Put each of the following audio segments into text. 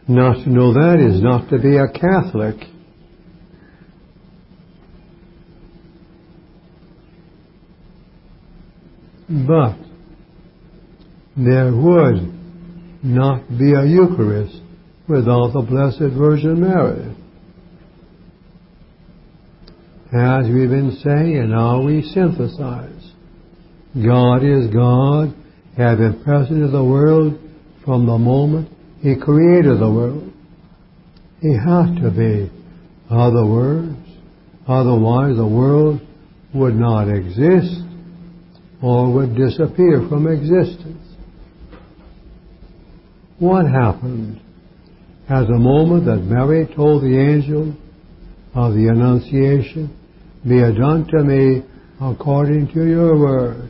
Not to know that is not to be a Catholic. But there would not be a Eucharist without the Blessed Virgin Mary. As we've been saying, and now we synthesize, God is God, had been present in the world from the moment He created the world. He had to be. Otherwise the world would not exist or would disappear from existence. What happened at the moment that Mary told the angel of the Annunciation, "Be it done to me according to your word"?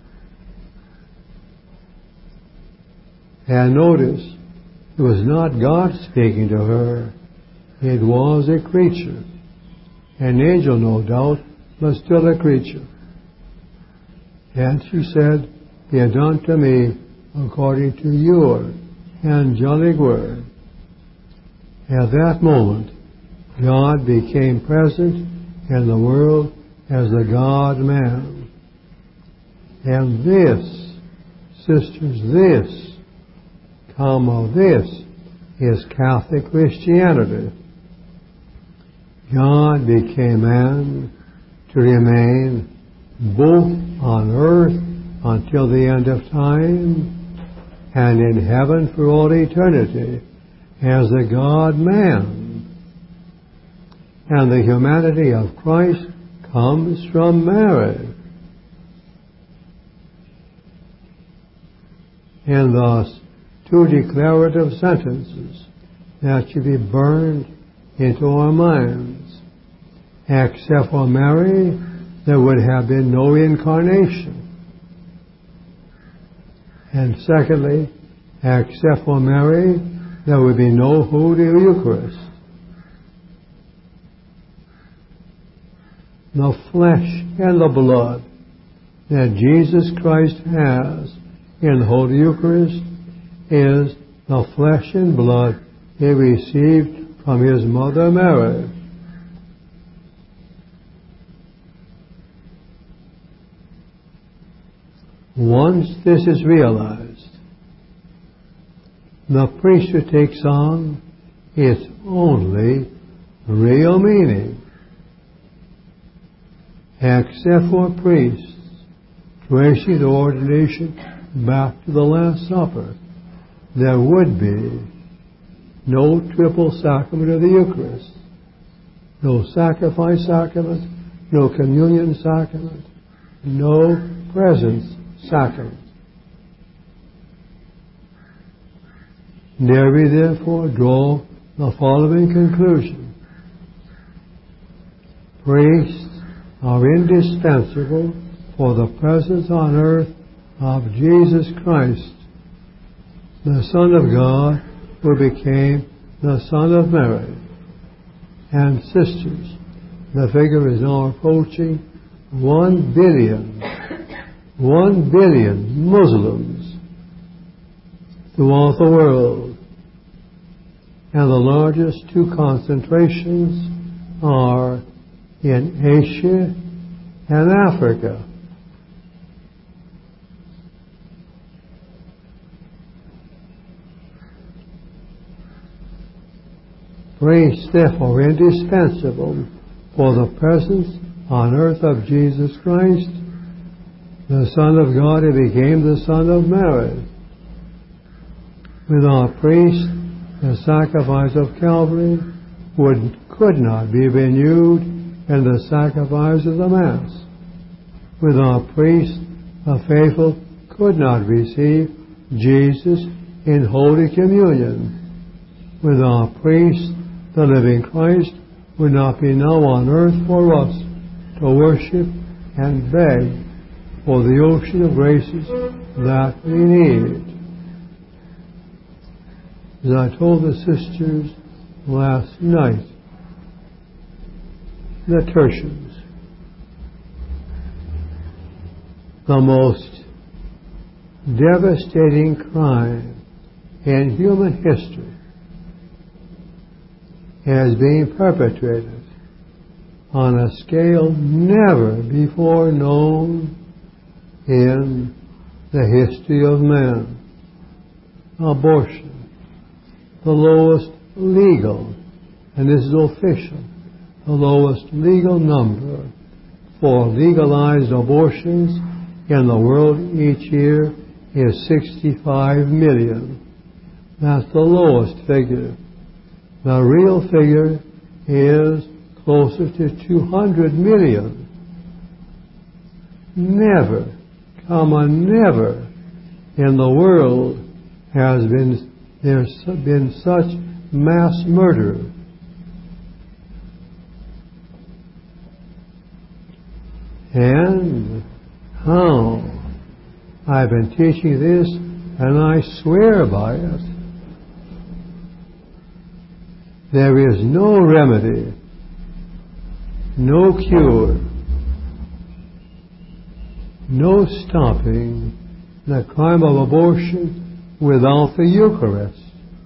And notice, it was not God speaking to her, it was a creature. An angel, no doubt, but still a creature. And she said, "Be it done to me according to your angelic word." At that moment, God became present in the world as the God-man. And this, sisters, this is Catholic Christianity. God became man to remain both on earth until the end of time and in heaven for all eternity as the God-man. And the humanity of Christ comes from Mary. And thus, two declarative sentences that should be burned into our minds. Except for Mary, there would have been no incarnation. And secondly, except for Mary, there would be no Holy Eucharist. The flesh and the blood that Jesus Christ has in the Holy Eucharist is the flesh and blood He received from His mother Mary. Once this is realized, the priesthood takes on its only real meaning. Except for priests tracing the ordination back to the Last Supper, there would be no triple sacrament of the Eucharist, no sacrifice sacrament, no communion sacrament, no presence sacrament. There we therefore draw the following conclusion. Priests are indispensable for the presence on earth of Jesus Christ, the Son of God, who became the Son of Mary. And sisters, the figure is now approaching 1 billion Muslims throughout the world. And the largest two concentrations are in Asia and Africa. Priests, therefore, indispensable for the presence on earth of Jesus Christ, the Son of God who became the Son of Mary. Without priests, the sacrifice of Calvary could not be renewed in the sacrifice of the Mass. Without priests, the faithful could not receive Jesus in Holy Communion. Without priests, the living Christ would not be now on earth for us to worship and beg for the ocean of graces that we need. As I told the sisters last night, the Tertians, the most devastating crime in human history is being perpetrated on a scale never before known in the history of man. Abortion, the lowest legal, and this is official, the lowest legal number for legalized abortions in the world each year is 65 million. That's the lowest figure. The real figure is closer to 200 million. Never, never in the world has there's been such mass murder. And how? I've been teaching this, and I swear by it. There is no remedy, no cure, no stopping the crime of abortion without the Eucharist.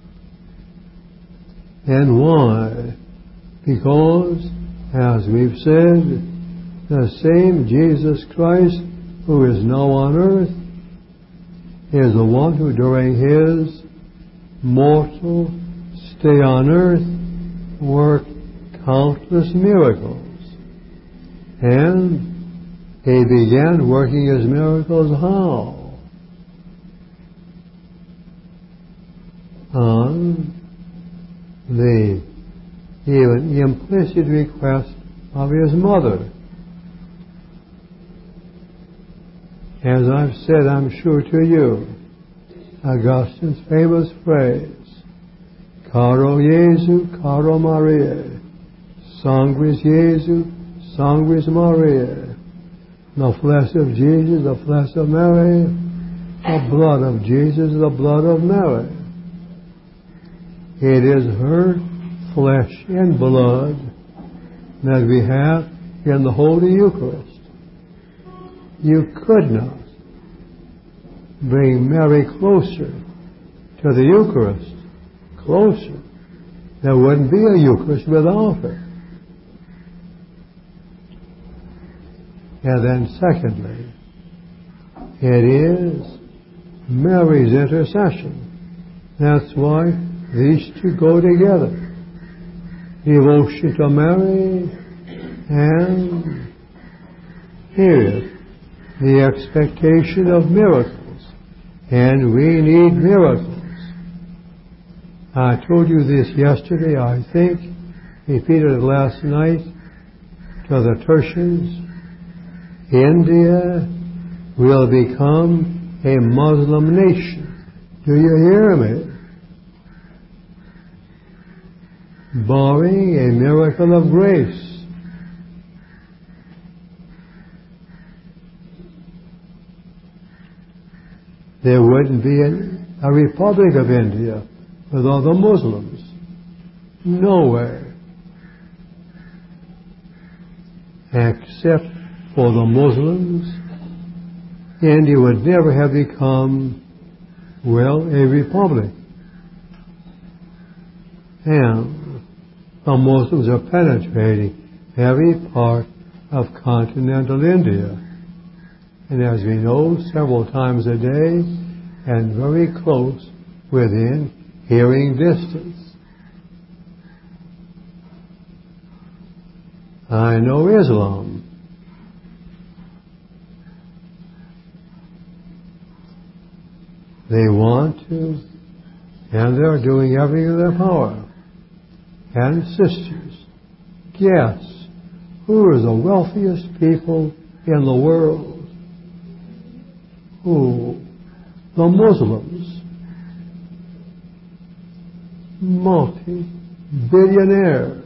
And why? Because, as we've said, the same Jesus Christ who is now on earth is the one who during his mortal stay on earth worked countless miracles. And he began working his miracles how? On the even implicit request of his mother. As I've said, I'm sure to you, Augustine's famous phrase, Caro Jesu, caro Maria, sanguis Jesu, sanguis Maria, the flesh of Jesus, the flesh of Mary, the blood of Jesus, the blood of Mary. It is her flesh and blood that we have in the Holy Eucharist. You could not bring Mary closer to the Eucharist, closer. There wouldn't be a Eucharist without her. And then secondly, it is Mary's intercession. That's why these two go together. Devotion to Mary and here the expectation of miracles. And we need miracles. I told you this yesterday, I think, repeated it last night to the Tertians. India will become a Muslim nation. Do you hear me? Barring a miracle of grace. There wouldn't be a Republic of India with all the Muslims. Nowhere. Except for the Muslims, India would never have become, well, a republic. And the Muslims are penetrating every part of continental India. And as we know, several times a day and very close within hearing distance. I know Islam. They want to, and they're doing everything in their power. And sisters, guess who are the wealthiest people in the world? Who? The Muslims. Multi-billionaires.